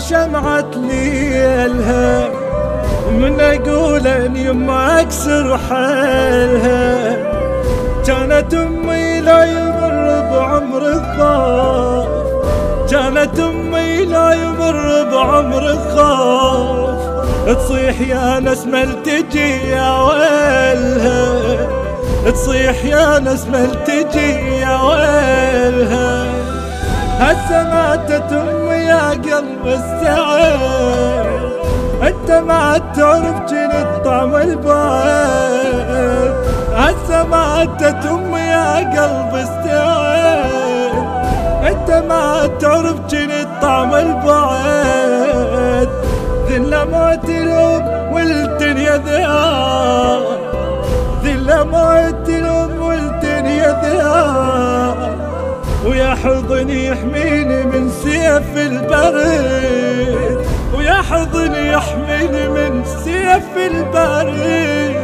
شمعة ليلها من اقول ان يما اكسر حالها. كانت امي لا يمر بعمر الخوف، كانت امي لا يمر بعمر الخوف، تصيح يا نسمة التجي يا ويلها، تصيح يا نسمة التجي يا ويلها. هسه ماتت امي يا قلب استعين، انت ما تعرف جنت طعم البعد. هسه ماتت امي يا قلب استعين، انت ما تعرف جنت طعم البعد. ذل موت الام والدنيا ذياب، ذل موت الام والدنيا ذياب، ويا حضن يحميني من سيف البرد، ويا حضن يحميني من سيف البرد.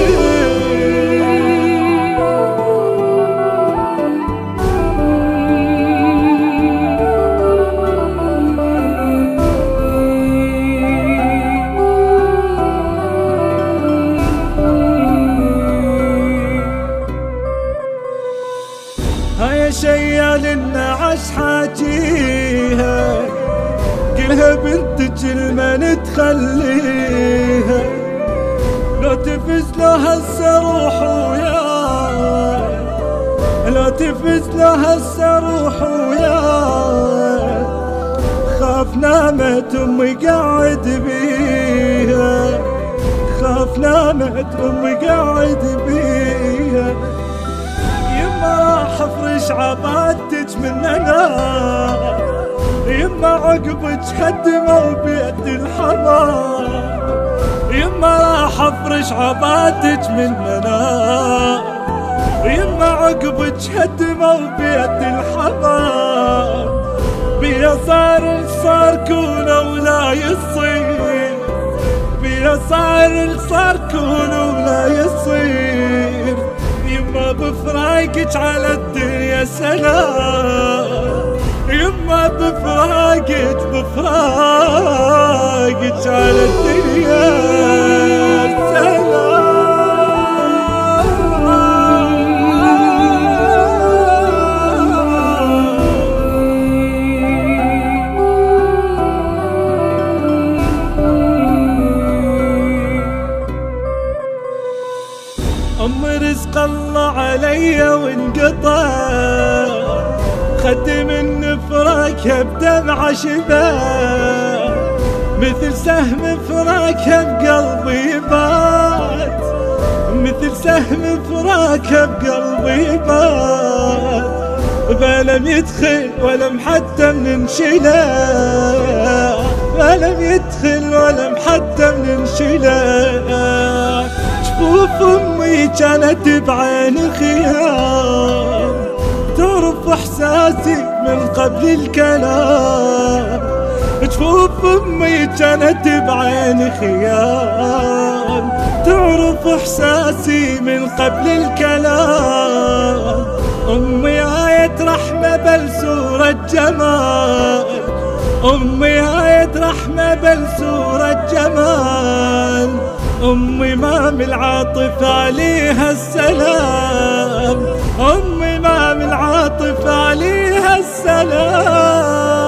هيا شيال النعش حاجيها، قلها بنتك المن تخليها، لو تفز له هسه روح وياي، لو تفز له هسه روح وياي. خاف نامت امي قاعد بيها، خاف نامت امي قاعد بيها. يما راح افرش عبادتك من نار، يما عقبك هدموا بيت الحمار، يما راح افرش عبادتك من منار، يما عقبك هدموا بيت الحمار. بيا صار كون ولا يصير، بيا صار كون ولا يصير. يما بفراقك على الدنيا سلام، يما بفراقك على الدنيا سلام. رزق الله علي وانقطع، خدي من فراقها بدمع شباب، مثل سهم فراقها بقلبي بات، مثل سهم فراقها بقلبي بات. فلم يدخل ولم حتى من انشلاء، فلم يدخل ولم حتى من انشلاء. جفوف امي كانت بعين خيام، تعرف احساسي من قبل الكلام. جفوف امي كانت بعين خيام، تعرف احساسي من قبل الكلام. امي آية رحمة بل سورة جمال، امي آية رحمة بل سورة جمال. امي مام العاطفة عليها السلام، امي مام العاطفة عليها السلام.